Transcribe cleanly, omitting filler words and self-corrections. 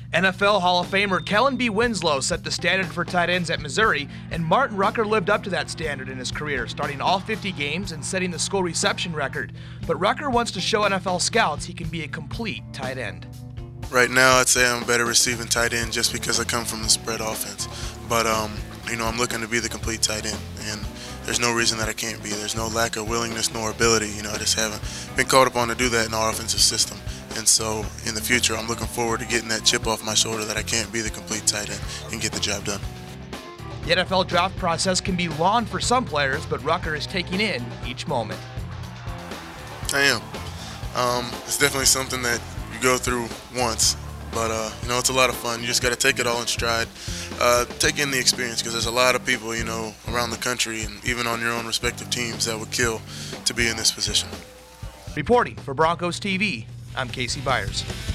NFL Hall of Famer Kellen B. Winslow set the standard for tight ends at Missouri, and Martin Rucker lived up to that standard in his career, starting all 50 games and setting the school reception record. But Rucker wants to show NFL scouts he can be a complete tight end. Right now, I'd say I'm a better receiving tight end just because I come from the spread offense. But, I'm looking to be the complete tight end, and there's no reason that I can't be. There's no lack of willingness nor ability. I just haven't been called upon to do that in our offensive system. And so in the future, I'm looking forward to getting that chip off my shoulder that I can't be the complete tight end and get the job done. The NFL draft process can be long for some players, but Rucker is taking in each moment. I am. It's definitely something that you go through once, but it's a lot of fun. You just got to take it all in stride, take in the experience, because there's a lot of people, around the country and even on your own respective teams that would kill to be in this position. Reporting for Broncos TV, I'm Casey Byers.